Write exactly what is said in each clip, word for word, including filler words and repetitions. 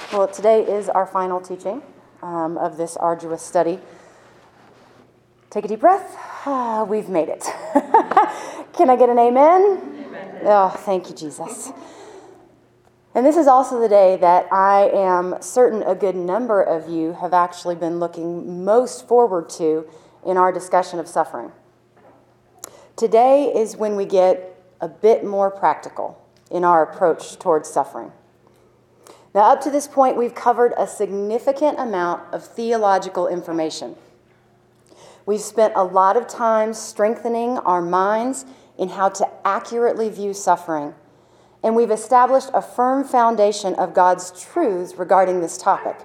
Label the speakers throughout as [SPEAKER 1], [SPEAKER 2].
[SPEAKER 1] Well, today is our final teaching um, of this arduous study. Take a deep breath. Ah, we've made it. Can I get an amen? Amen? Oh, thank you, Jesus. And this is also the day that I am certain a good number of you have actually been looking most forward to in our discussion of suffering. Today is when we get a bit more practical in our approach towards suffering. Now, up to this point, we've covered a significant amount of theological information. We've spent a lot of time strengthening our minds in how to accurately view suffering, and we've established a firm foundation of God's truths regarding this topic.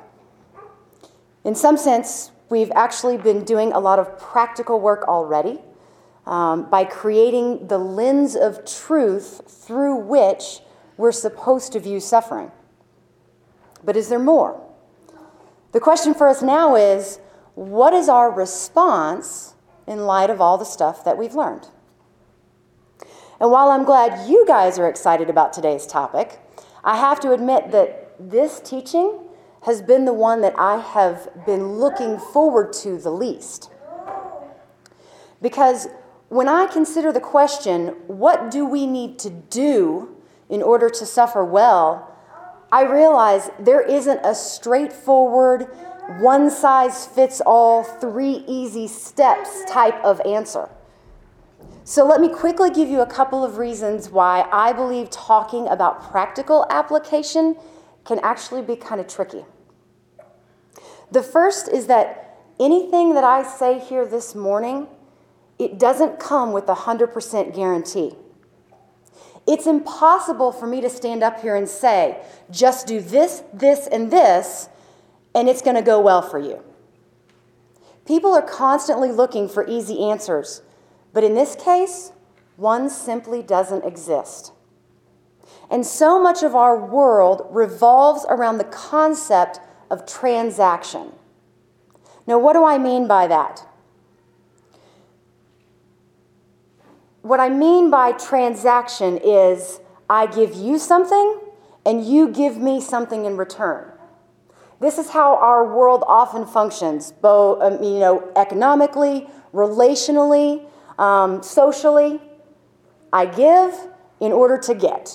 [SPEAKER 1] In some sense, we've actually been doing a lot of practical work already um, by creating the lens of truth through which we're supposed to view suffering. But is there more? The question for us now is, what is our response in light of all the stuff that we've learned? And while I'm glad you guys are excited about today's topic, I have to admit that this teaching has been the one that I have been looking forward to the least. Because when I consider the question, what do we need to do in order to suffer well, I realize there isn't a straightforward, one-size-fits-all, three easy steps type of answer. So let me quickly give you a couple of reasons why I believe talking about practical application can actually be kind of tricky. The first is that anything that I say here this morning, it doesn't come with a one hundred percent guarantee. It's impossible for me to stand up here and say, just do this, this, and this, and it's going to go well for you. People are constantly looking for easy answers, but in this case, one simply doesn't exist. And so much of our world revolves around the concept of transaction. Now, what do I mean by that? What I mean by transaction is I give you something and you give me something in return. This is how our world often functions, both um, you know, economically, relationally, um, socially. I give in order to get.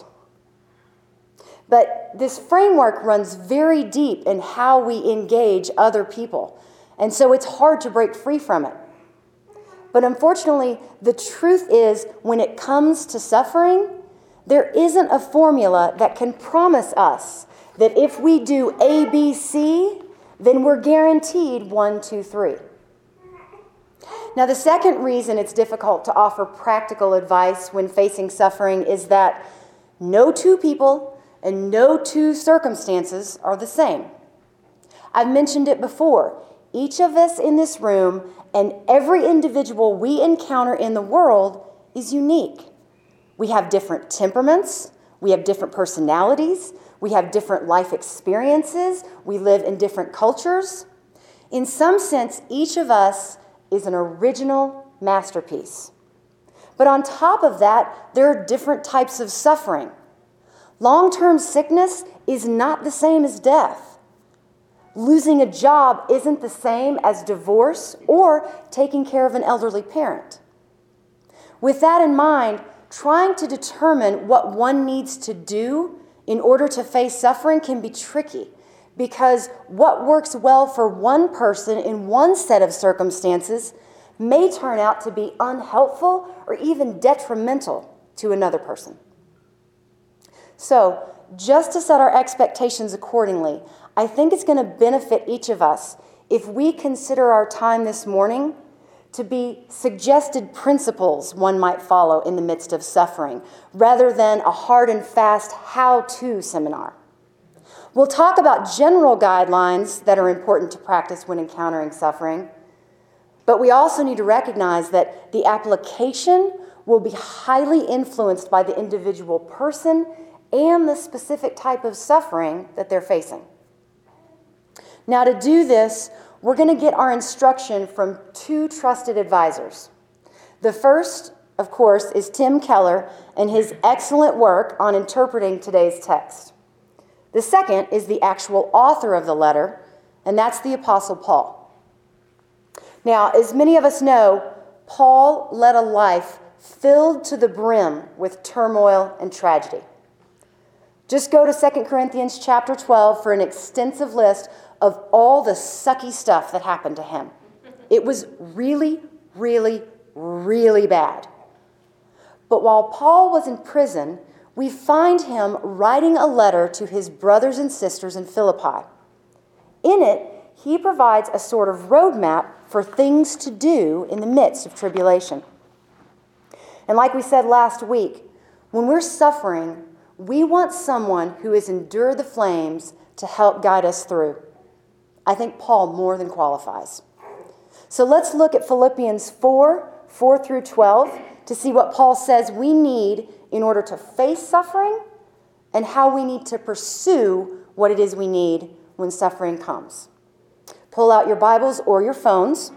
[SPEAKER 1] But this framework runs very deep in how we engage other people, and so it's hard to break free from it. But unfortunately, the truth is, when it comes to suffering, there isn't a formula that can promise us that if we do A, B, C, then we're guaranteed one, two, three. Now, the second reason it's difficult to offer practical advice when facing suffering is that no two people and no two circumstances are the same. I've mentioned it before. Each of us in this room and every individual we encounter in the world is unique. We have different temperaments, we have different personalities, we have different life experiences, we live in different cultures. In some sense, each of us is an original masterpiece. But on top of that, there are different types of suffering. Long-term sickness is not the same as death. Losing a job isn't the same as divorce or taking care of an elderly parent. With that in mind, trying to determine what one needs to do in order to face suffering can be tricky, because what works well for one person in one set of circumstances may turn out to be unhelpful or even detrimental to another person. So, just to set our expectations accordingly, I think it's going to benefit each of us if we consider our time this morning to be suggested principles one might follow in the midst of suffering, rather than a hard and fast how-to seminar. We'll talk about general guidelines that are important to practice when encountering suffering, but we also need to recognize that the application will be highly influenced by the individual person and the specific type of suffering that they're facing. Now, to do this, we're going to get our instruction from two trusted advisors. The first, of course, is Tim Keller and his excellent work on interpreting today's text. The second is the actual author of the letter, and that's the Apostle Paul. Now, as many of us know, Paul led a life filled to the brim with turmoil and tragedy. Just go to Second Corinthians chapter twelve for an extensive list of all the sucky stuff that happened to him. It was really, really, really bad. But while Paul was in prison, we find him writing a letter to his brothers and sisters in Philippi. In it, he provides a sort of roadmap for things to do in the midst of tribulation. And like we said last week, when we're suffering, we want someone who has endured the flames to help guide us through. I think Paul more than qualifies. So let's look at Philippians four, four through twelve to see what Paul says we need in order to face suffering and how we need to pursue what it is we need when suffering comes. Pull out your Bibles or your phones.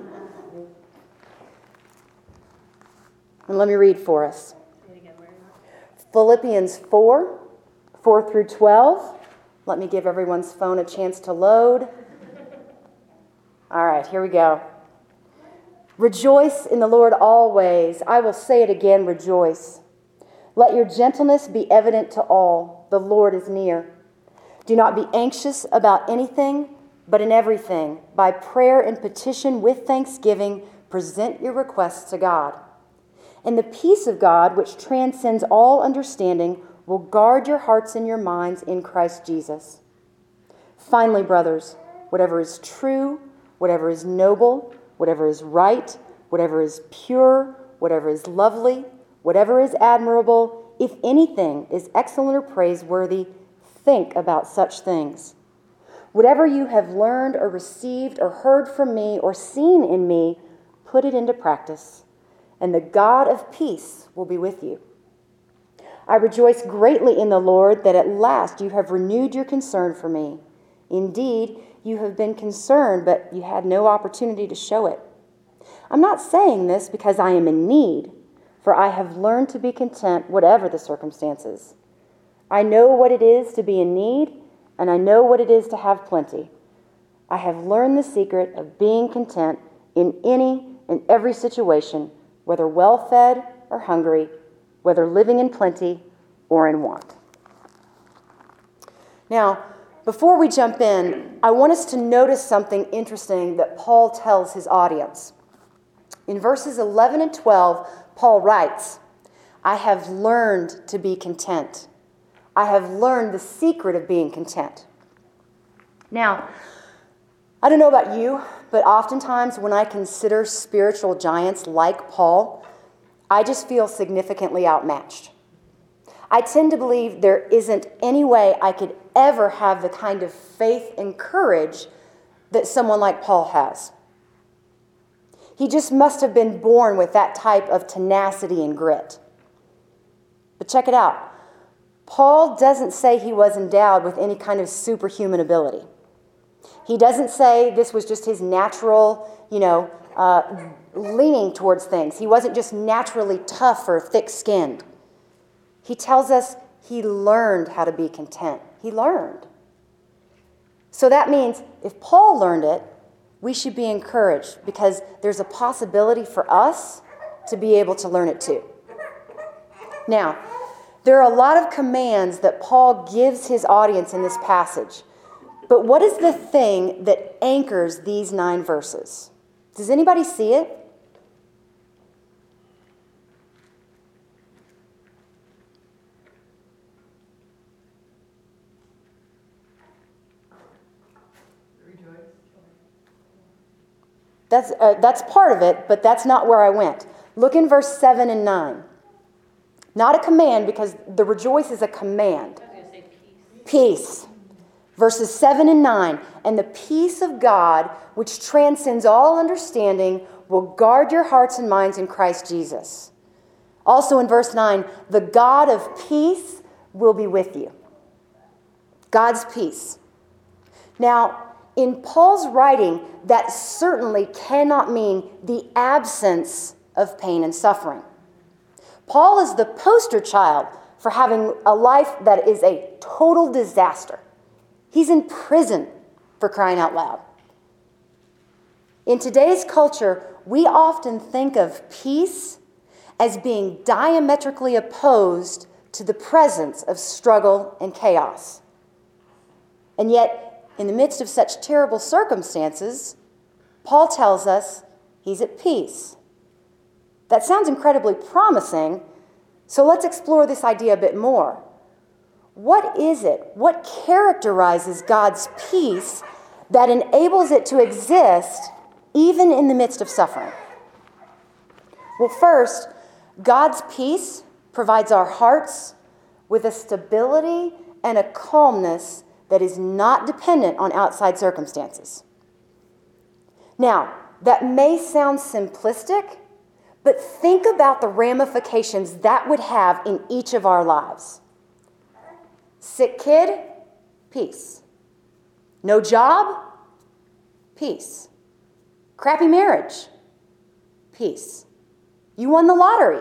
[SPEAKER 1] And let me read for us. Philippians four, four through twelve. Let me give everyone's phone a chance to load. All right, here we go. Rejoice in the Lord always. I will say it again, rejoice. Let your gentleness be evident to all. The Lord is near. Do not be anxious about anything, but in everything, by prayer and petition with thanksgiving, present your requests to God. And the peace of God, which transcends all understanding, will guard your hearts and your minds in Christ Jesus. Finally, brothers, whatever is true, whatever is noble, whatever is right, whatever is pure, whatever is lovely, whatever is admirable, if anything is excellent or praiseworthy, think about such things. Whatever you have learned or received or heard from me or seen in me, put it into practice, and the God of peace will be with you. I rejoice greatly in the Lord that at last you have renewed your concern for me. Indeed, you have been concerned, but you had no opportunity to show it. I'm not saying this because I am in need, for I have learned to be content whatever the circumstances. I know what it is to be in need, and I know what it is to have plenty. I have learned the secret of being content in any and every situation, whether well-fed or hungry, whether living in plenty or in want. Now, before we jump in, I want us to notice something interesting that Paul tells his audience. In verses eleven and twelve, Paul writes, I have learned to be content. I have learned the secret of being content. Now, I don't know about you, but oftentimes when I consider spiritual giants like Paul, I just feel significantly outmatched. I tend to believe there isn't any way I could ever have the kind of faith and courage that someone like Paul has. He just must have been born with that type of tenacity and grit. But check it out. Paul doesn't say he was endowed with any kind of superhuman ability. He doesn't say this was just his natural, you know, uh, leaning towards things. He wasn't just naturally tough or thick-skinned. He tells us he learned how to be content. He learned. So that means if Paul learned it, we should be encouraged because there's a possibility for us to be able to learn it too. Now, there are a lot of commands that Paul gives his audience in this passage. But what is the thing that anchors these nine verses? Does anybody see it? That's, uh, that's part of it, but that's not where I went. Look in verse seven and nine. Not a command, because the rejoice is a command.
[SPEAKER 2] I was going to say peace.
[SPEAKER 1] Peace. Verses seven and nine. And the peace of God, which transcends all understanding, will guard your hearts and minds in Christ Jesus. Also in verse nine, the God of peace will be with you. God's peace. Now, in Paul's writing, that certainly cannot mean the absence of pain and suffering. Paul is the poster child for having a life that is a total disaster. He's in prison, for crying out loud. In today's culture, we often think of peace as being diametrically opposed to the presence of struggle and chaos. And yet, in the midst of such terrible circumstances, Paul tells us he's at peace. That sounds incredibly promising, so let's explore this idea a bit more. What is it? What characterizes God's peace that enables it to exist even in the midst of suffering? Well, first, God's peace provides our hearts with a stability and a calmness that is not dependent on outside circumstances. Now, that may sound simplistic, but think about the ramifications that would have in each of our lives. Sick kid, peace. No job, peace. Crappy marriage, peace. You won the lottery,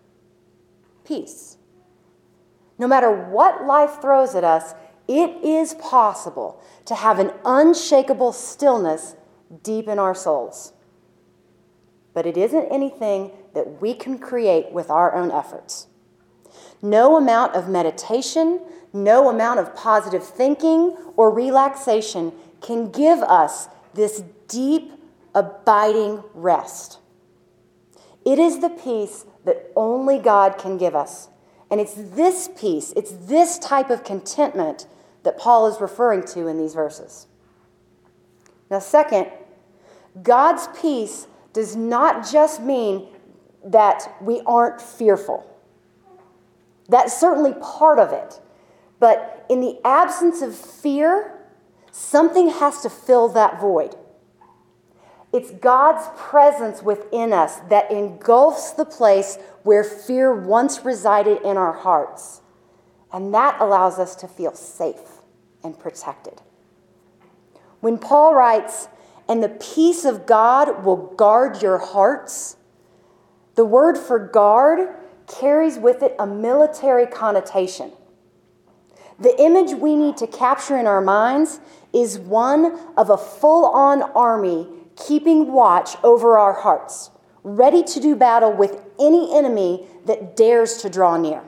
[SPEAKER 1] peace. No matter what life throws at us, it is possible to have an unshakable stillness deep in our souls. But it isn't anything that we can create with our own efforts. No amount of meditation, no amount of positive thinking or relaxation can give us this deep, abiding rest. It is the peace that only God can give us. And it's this peace, it's this type of contentment that Paul is referring to in these verses. Now, second, God's peace does not just mean that we aren't fearful. That's certainly part of it. But in the absence of fear, something has to fill that void. It's God's presence within us that engulfs the place where fear once resided in our hearts. And that allows us to feel safe and protected. When Paul writes, "And the peace of God will guard your hearts," the word for guard carries with it a military connotation. The image we need to capture in our minds is one of a full-on army keeping watch over our hearts, ready to do battle with any enemy that dares to draw near.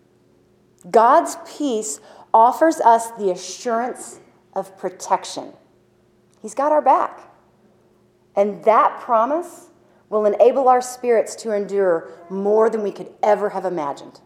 [SPEAKER 1] God's peace offers us the assurance of protection. He's got our back. And that promise will enable our spirits to endure more than we could ever have imagined.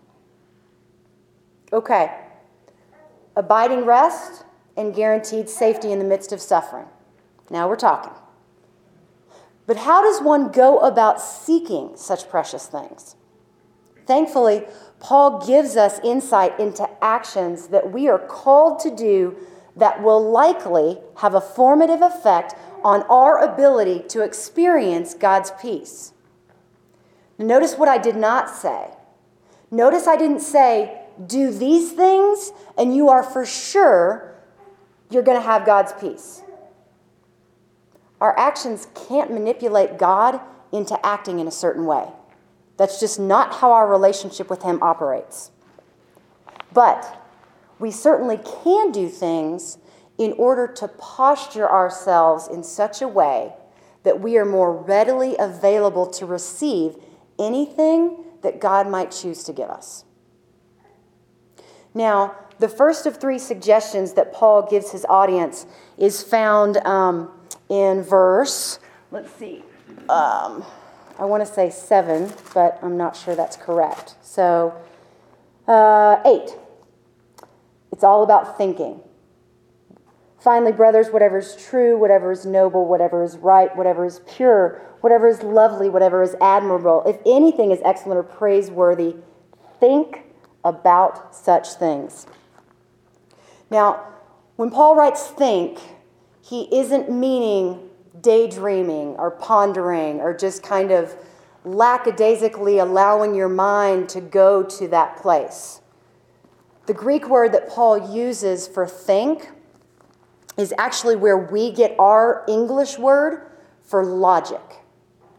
[SPEAKER 1] Okay, abiding rest and guaranteed safety in the midst of suffering. Now we're talking. But how does one go about seeking such precious things? Thankfully, Paul gives us insight into actions that we are called to do that will likely have a formative effect on our ability to experience God's peace. Notice what I did not say. Notice I didn't say, do these things and you are for sure you're going to have God's peace. Our actions can't manipulate God into acting in a certain way. That's just not how our relationship with Him operates. But we certainly can do things in order to posture ourselves in such a way that we are more readily available to receive anything that God might choose to give us. Now, the first of three suggestions that Paul gives his audience is found um, in verse, let's see, um, I want to say seven, but I'm not sure that's correct. So, uh, eight. It's all about thinking. Finally, brothers, whatever is true, whatever is noble, whatever is right, whatever is pure, whatever is lovely, whatever is admirable, if anything is excellent or praiseworthy, think about such things. Now, when Paul writes think, he isn't meaning daydreaming or pondering or just kind of lackadaisically allowing your mind to go to that place. The Greek word that Paul uses for think is actually where we get our English word for logic.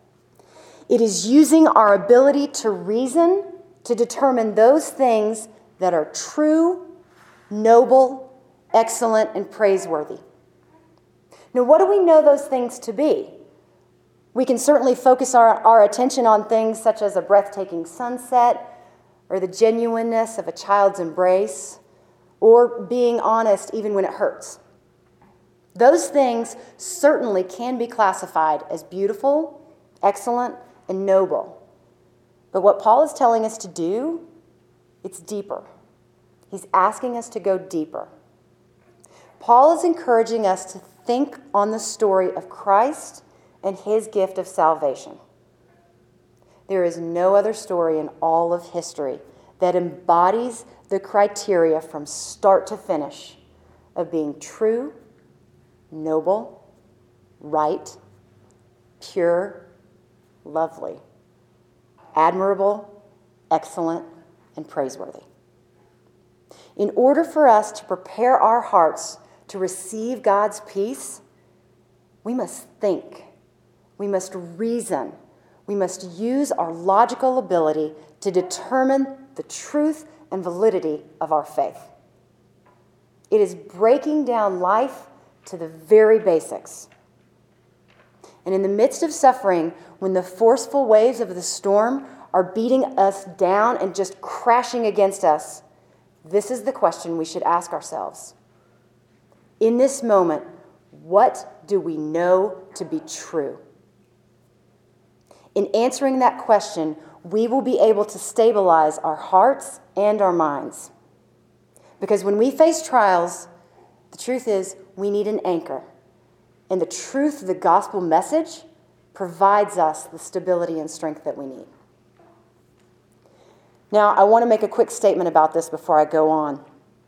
[SPEAKER 1] It is using our ability to reason to determine those things that are true, noble, excellent, and praiseworthy. Now, what do we know those things to be? We can certainly focus our, our attention on things such as a breathtaking sunset, or the genuineness of a child's embrace, or being honest even when it hurts. Those things certainly can be classified as beautiful, excellent, and noble. But what Paul is telling us to do, it's deeper. He's asking us to go deeper. Paul is encouraging us to think on the story of Christ and his gift of salvation. There is no other story in all of history that embodies the criteria from start to finish of being true, noble, right, pure, lovely, admirable, excellent, and praiseworthy. In order for us to prepare our hearts to receive God's peace, we must think, we must reason, we must use our logical ability to determine the truth and validity of our faith. It is breaking down life to the very basics. And in the midst of suffering, when the forceful waves of the storm are beating us down and just crashing against us, this is the question we should ask ourselves. In this moment, what do we know to be true? In answering that question, we will be able to stabilize our hearts and our minds. Because when we face trials, the truth is we need an anchor. And the truth of the gospel message provides us the stability and strength that we need. Now, I want to make a quick statement about this before I go on.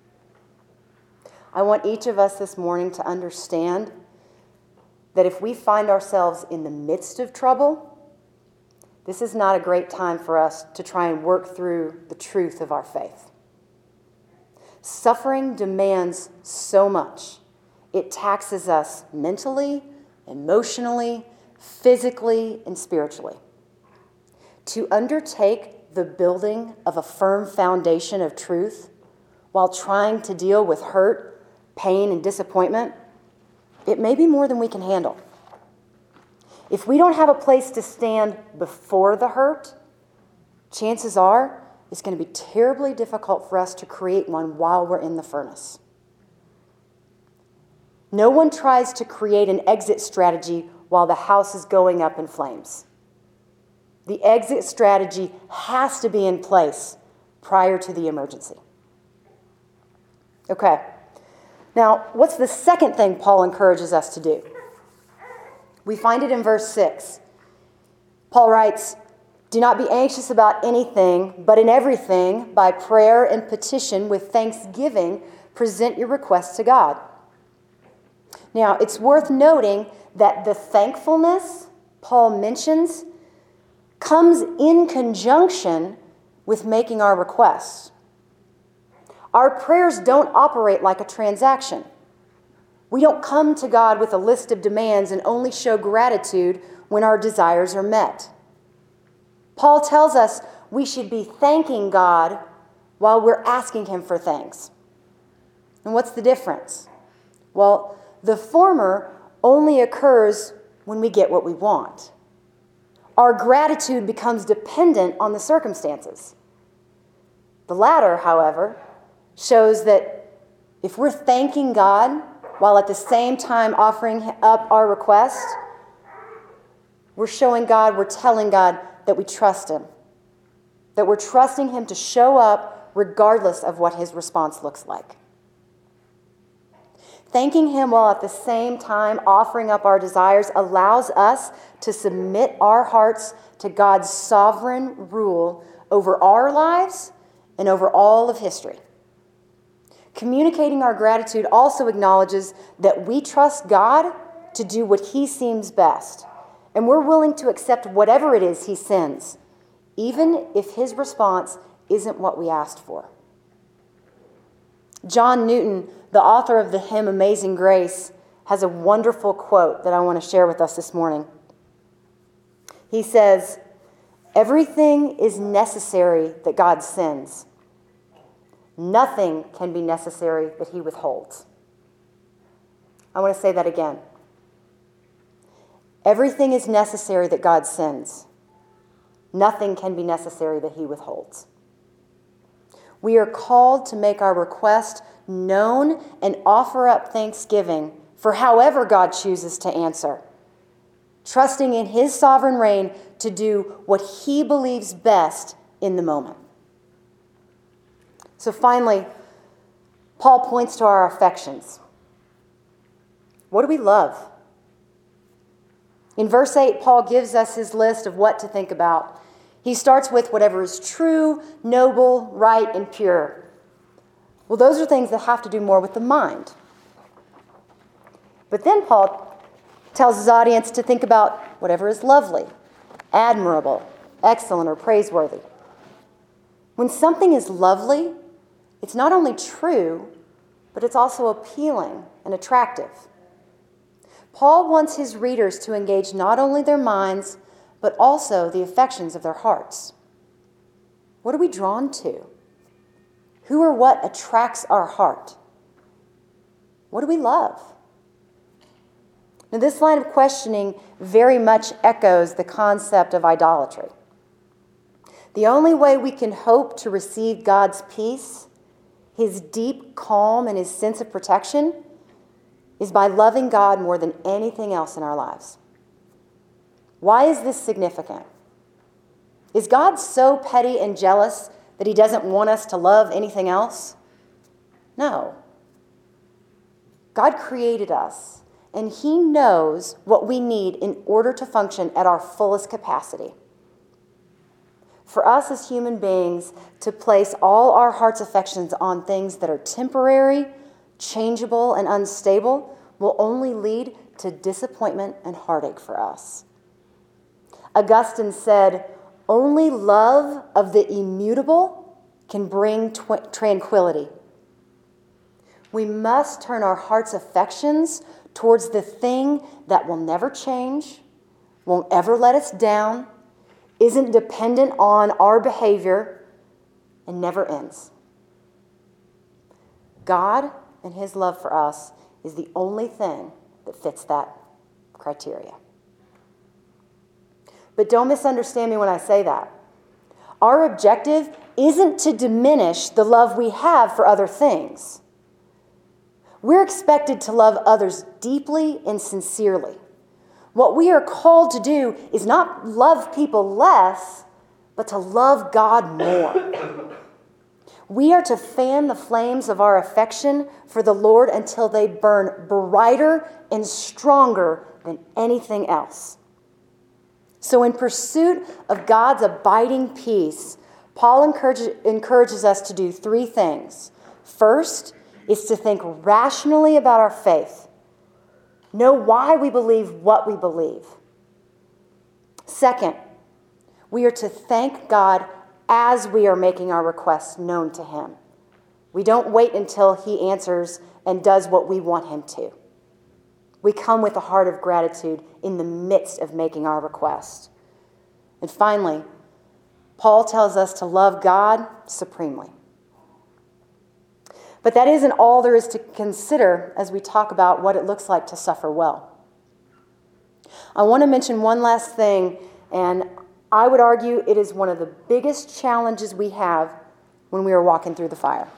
[SPEAKER 1] I want each of us this morning to understand that if we find ourselves in the midst of trouble, this is not a great time for us to try and work through the truth of our faith. Suffering demands so much. It taxes us mentally, emotionally, physically, and spiritually. To undertake the building of a firm foundation of truth while trying to deal with hurt, pain, and disappointment, it may be more than we can handle. If we don't have a place to stand before the hurt, chances are it's going to be terribly difficult for us to create one while we're in the furnace. No one tries to create an exit strategy while the house is going up in flames. The exit strategy has to be in place prior to the emergency. Okay. Now, what's the second thing Paul encourages us to do? We find it in verse six. Paul writes, "Do not be anxious about anything, but in everything, by prayer and petition with thanksgiving, present your requests to God." Now, it's worth noting that the thankfulness Paul mentions comes in conjunction with making our requests. Our prayers don't operate like a transaction. We don't come to God with a list of demands and only show gratitude when our desires are met. Paul tells us we should be thanking God while we're asking Him for things. And what's the difference? Well, the former only occurs when we get what we want. Our gratitude becomes dependent on the circumstances. The latter, however, shows that if we're thanking God while at the same time offering up our request, we're showing God, we're telling God that we trust Him, that we're trusting Him to show up regardless of what His response looks like. Thanking Him while at the same time offering up our desires allows us to submit our hearts to God's sovereign rule over our lives and over all of history. Communicating our gratitude also acknowledges that we trust God to do what He seems best, and we're willing to accept whatever it is He sends, even if His response isn't what we asked for. John Newton, the author of the hymn Amazing Grace, has a wonderful quote that I want to share with us this morning. He says, "Everything is necessary that God sends. Nothing can be necessary that he withholds. I want to say that again. Everything is necessary that God sends. Nothing can be necessary that he withholds. We are called to make our request known and offer up thanksgiving for however God chooses to answer, trusting in his sovereign reign to do what he believes best in the moment. So finally, Paul points to our affections. What do we love? In verse eight, Paul gives us his list of what to think about. He starts with whatever is true, noble, right, and pure. Well, those are things that have to do more with the mind. But then Paul tells his audience to think about whatever is lovely, admirable, excellent, or praiseworthy. When something is lovely, it's not only true, but it's also appealing and attractive. Paul wants his readers to engage not only their minds, but also the affections of their hearts. What are we drawn to? Who or what attracts our heart? What do we love? Now, this line of questioning very much echoes the concept of idolatry. The only way we can hope to receive God's peace, his deep calm, and his sense of protection is by loving God more than anything else in our lives. Why is this significant? Is God so petty and jealous that he doesn't want us to love anything else? No. God created us, and he knows what we need in order to function at our fullest capacity. For us as human beings to place all our heart's affections on things that are temporary, changeable, and unstable will only lead to disappointment and heartache for us. Augustine said, "Only love of the immutable can bring tw- tranquility." We must turn our heart's affections towards the thing that will never change, won't ever let us down, isn't dependent on our behavior, and never ends. God and his love for us is the only thing that fits that criteria. But don't misunderstand me when I say that. Our objective isn't to diminish the love we have for other things. We're expected to love others deeply and sincerely. What we are called to do is not love people less, but to love God more. We are to fan the flames of our affection for the Lord until they burn brighter and stronger than anything else. So in pursuit of God's abiding peace, Paul encourages, encourages us to do three things. First is to think rationally about our faith. Know why we believe what we believe. Second, we are to thank God as we are making our requests known to him. We don't wait until he answers and does what we want him to. We come with a heart of gratitude in the midst of making our request. And finally, Paul tells us to love God supremely. But that isn't all there is to consider as we talk about what it looks like to suffer well. I want to mention one last thing, and I would argue it is one of the biggest challenges we have when we are walking through the fire.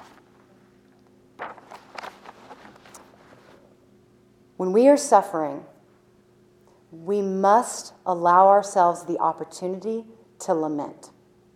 [SPEAKER 1] When we are suffering, we must allow ourselves the opportunity to lament.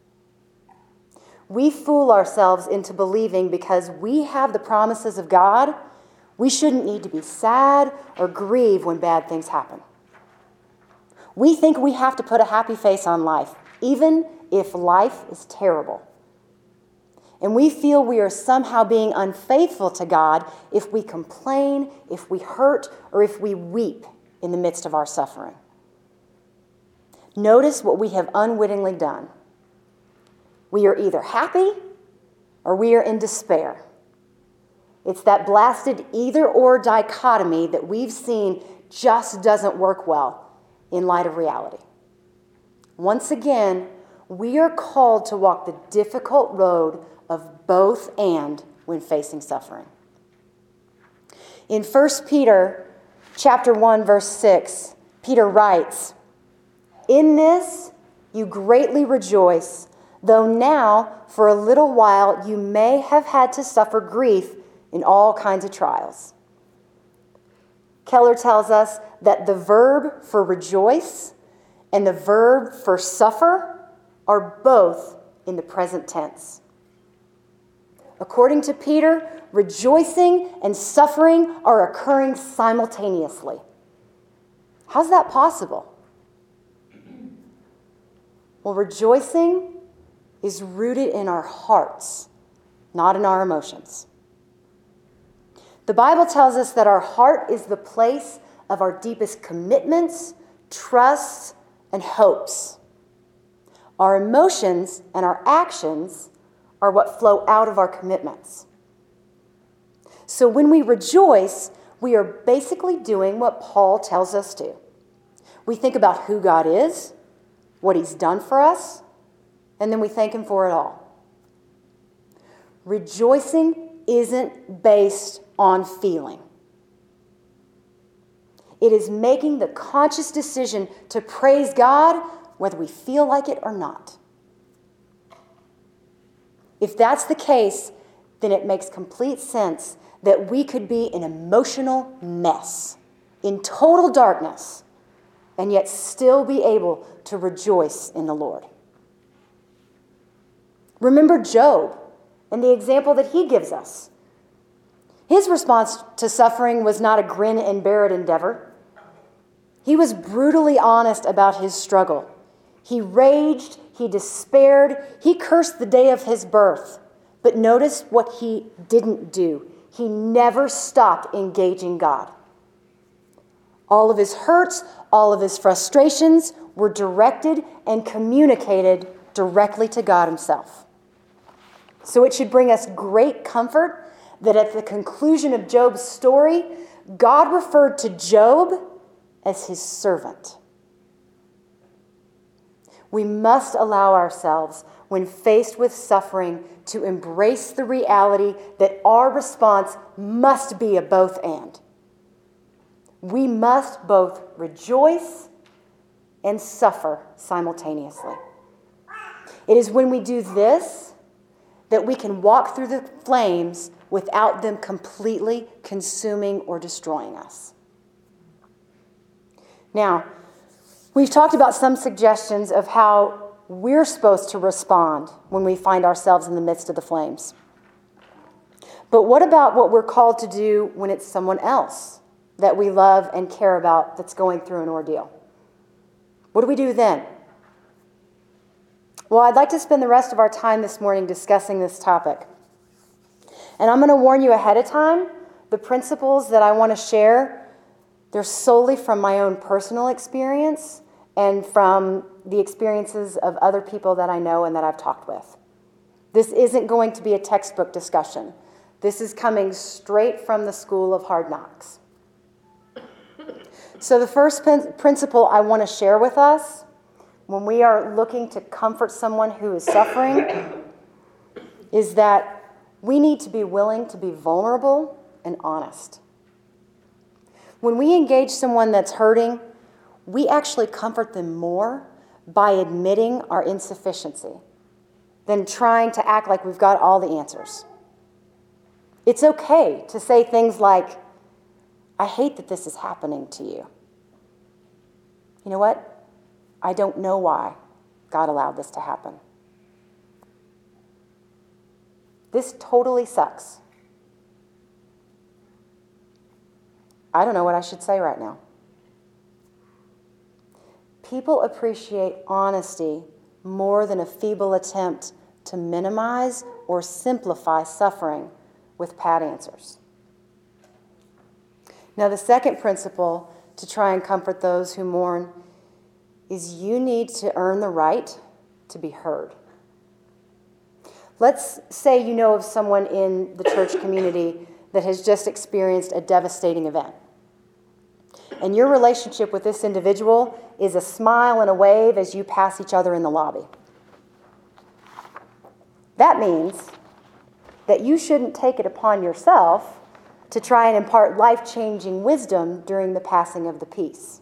[SPEAKER 1] We fool ourselves into believing because we have the promises of God, we shouldn't need to be sad or grieve when bad things happen. We think we have to put a happy face on life, even if life is terrible. And we feel we are somehow being unfaithful to God if we complain, if we hurt, or if we weep in the midst of our suffering. Notice what we have unwittingly done. We are either happy or we are in despair. It's that blasted either-or dichotomy that we've seen just doesn't work well in light of reality. Once again, we are called to walk the difficult road of both and when facing suffering. In First Peter chapter one, verse six, Peter writes, "In this you greatly rejoice, though now for a little while you may have had to suffer grief in all kinds of trials." Keller tells us that the verb for rejoice and the verb for suffer are both in the present tense. According to Peter, rejoicing and suffering are occurring simultaneously. How's that possible? Well, rejoicing is rooted in our hearts, not in our emotions. The Bible tells us that our heart is the place of our deepest commitments, trusts, and hopes. Our emotions and our actions are what flow out of our commitments. So when we rejoice, we are basically doing what Paul tells us to. We think about who God is, what he's done for us, and then we thank him for it all. Rejoicing isn't based on feeling. It is making the conscious decision to praise God whether we feel like it or not. If that's the case, then it makes complete sense that we could be an emotional mess, in total darkness, and yet still be able to rejoice in the Lord. Remember Job and the example that he gives us. His response to suffering was not a grin and bear it endeavor. He was brutally honest about his struggle. He raged, he despaired, he cursed the day of his birth. But notice what he didn't do. He never stopped engaging God. All of his hurts, all of his frustrations were directed and communicated directly to God himself. So it should bring us great comfort that at the conclusion of Job's story, God referred to Job as his servant. We must allow ourselves, when faced with suffering, to embrace the reality that our response must be a both and. We must both rejoice and suffer simultaneously. It is when we do this that we can walk through the flames without them completely consuming or destroying us. Now, we've talked about some suggestions of how we're supposed to respond when we find ourselves in the midst of the flames. But what about what we're called to do when it's someone else that we love and care about that's going through an ordeal? What do we do then? Well, I'd like to spend the rest of our time this morning discussing this topic. And I'm going to warn you ahead of time, the principles that I want to share, they're solely from my own personal experience and from the experiences of other people that I know and that I've talked with. This isn't going to be a textbook discussion. This is coming straight from the School of Hard Knocks. So the first principle I want to share with us when we are looking to comfort someone who is suffering is that we need to be willing to be vulnerable and honest. When we engage someone that's hurting, we actually comfort them more by admitting our insufficiency than trying to act like we've got all the answers. It's okay to say things like, "I hate that this is happening to you. You know what? I don't know why God allowed this to happen. This totally sucks. I don't know what I should say right now." People appreciate honesty more than a feeble attempt to minimize or simplify suffering with pat answers. Now, the second principle to try and comfort those who mourn is you need to earn the right to be heard. Let's say you know of someone in the church community that has just experienced a devastating event. And your relationship with this individual is a smile and a wave as you pass each other in the lobby. That means that you shouldn't take it upon yourself to try and impart life-changing wisdom during the passing of the peace.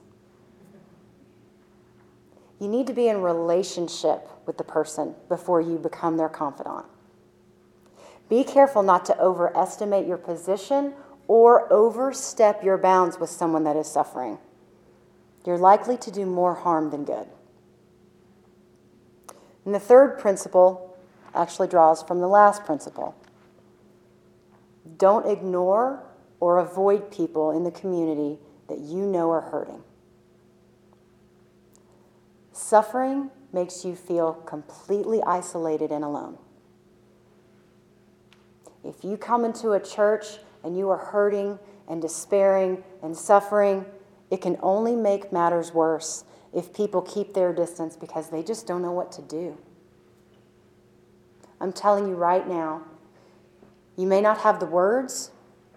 [SPEAKER 1] You need to be in relationship with the person before you become their confidant. Be careful not to overestimate your position or overstep your bounds with someone that is suffering. You're likely to do more harm than good. And the third principle actually draws from the last principle. Don't ignore or avoid people in the community that you know are hurting. Suffering makes you feel completely isolated and alone. If you come into a church and you are hurting and despairing and suffering, it can only make matters worse if people keep their distance because they just don't know what to do. I'm telling you right now, you may not have the words,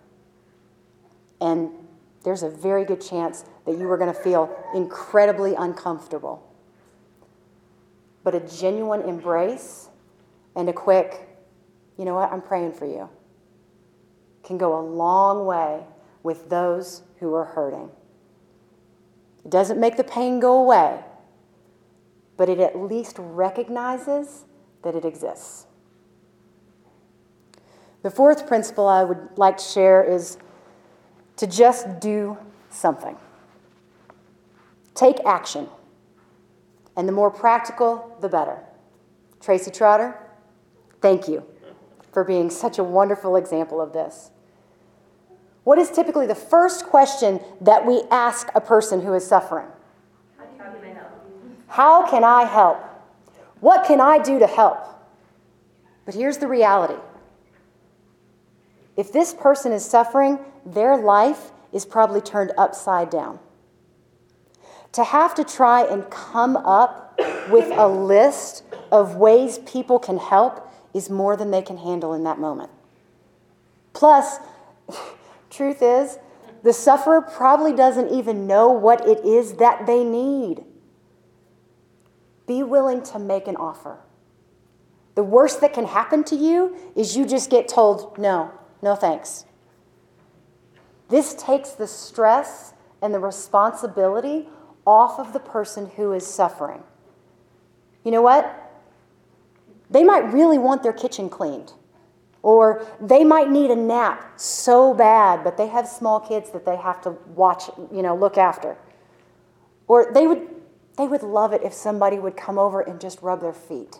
[SPEAKER 1] and there's a very good chance that you are going to feel incredibly uncomfortable. But a genuine embrace and a quick, you know what, I'm praying for you, can go a long way with those who are hurting. It doesn't make the pain go away, but it at least recognizes that it exists. The fourth principle I would like to share is to just do something. Take action. And the more practical, the better. Tracy Trotter, thank you for being such a wonderful example of this. What is typically the first question that we ask a person who is suffering?
[SPEAKER 2] How can I help?
[SPEAKER 1] How can I help? What can I do to help? But here's the reality. If this person is suffering, their life is probably turned upside down. To have to try and come up with a list of ways people can help is more than they can handle in that moment. Plus, truth is, the sufferer probably doesn't even know what it is that they need. Be willing to make an offer. The worst that can happen to you is you just get told, no, no thanks. This takes the stress and the responsibility off of the person who is suffering. You know what? They might really want their kitchen cleaned. Or they might need a nap so bad, but they have small kids that they have to watch, you know, look after. Or they would they would love it if somebody would come over and just rub their feet.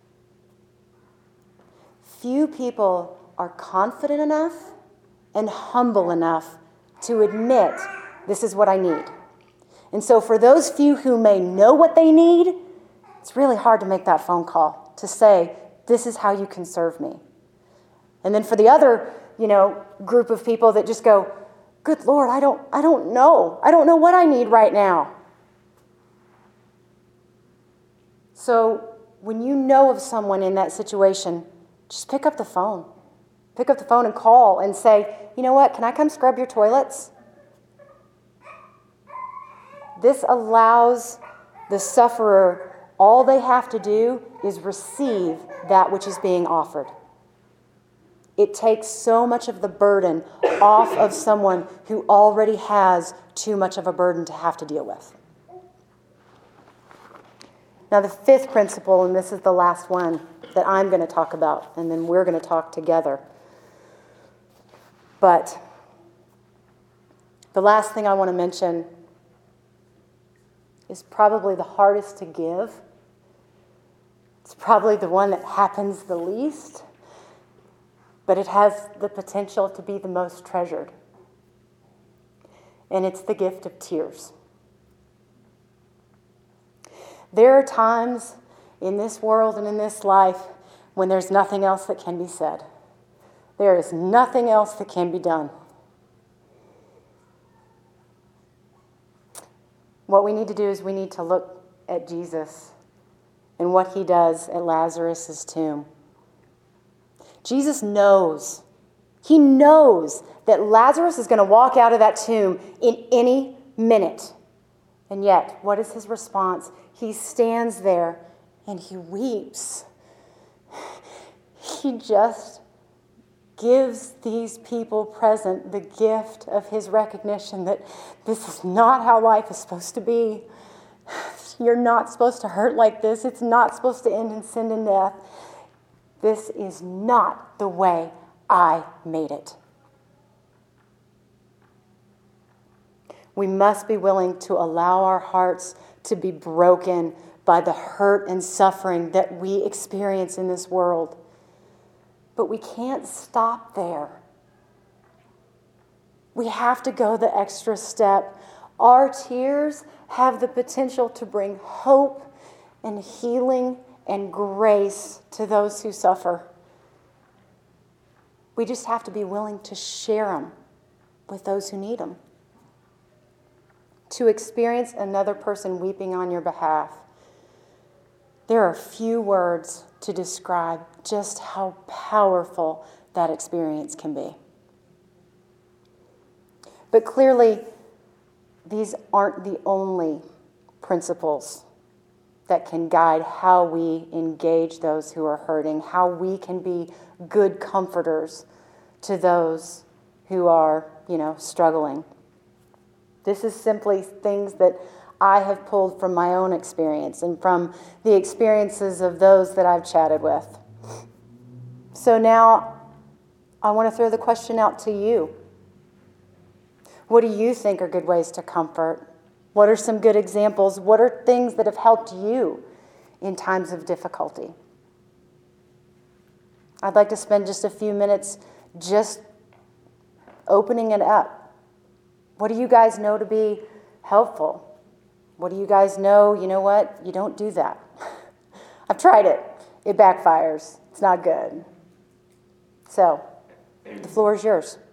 [SPEAKER 1] Few people are confident enough and humble enough to admit, this is what I need. And so for those few who may know what they need, it's really hard to make that phone call to say, this is how you can serve me. And then for the other, you know, group of people that just go, good Lord, I don't, I don't know. I don't know what I need right now. So when you know of someone in that situation, just pick up the phone. Pick up the phone and call and say, you know what, can I come scrub your toilets? This allows the sufferer, all they have to do is receive that which is being offered. It takes so much of the burden off of someone who already has too much of a burden to have to deal with. Now, the fifth principle, and this is the last one that I'm going to talk about, and then we're going to talk together. But the last thing I want to mention is probably the hardest to give. It's probably the one that happens the least, but it has the potential to be the most treasured. And it's the gift of tears. There are times in this world and in this life when there's nothing else that can be said. There is nothing else that can be done. What we need to do is we need to look at Jesus and what he does at Lazarus' tomb. Jesus knows, he knows that Lazarus is going to walk out of that tomb in any minute. And yet, what is his response? He stands there and he weeps. He just gives these people present the gift of his recognition that this is not how life is supposed to be. You're not supposed to hurt like this. It's not supposed to end in sin and death. This is not the way I made it. We must be willing to allow our hearts to be broken by the hurt and suffering that we experience in this world. But we can't stop there. We have to go the extra step. Our tears have the potential to bring hope and healing and grace to those who suffer. We just have to be willing to share them with those who need them. To experience another person weeping on your behalf, there are few words to describe just how powerful that experience can be. But clearly, these aren't the only principles that can guide how we engage those who are hurting, how we can be good comforters to those who are, you know, struggling. This is simply things that I have pulled from my own experience and from the experiences of those that I've chatted with. So now I want to throw the question out to you. What do you think are good ways to comfort? What are some good examples? What are things that have helped you in times of difficulty? I'd like to spend just a few minutes just opening it up. What do you guys know to be helpful? What do you guys know, you know what, you don't do that. I've tried it. It backfires. It's not good. So, the floor is yours.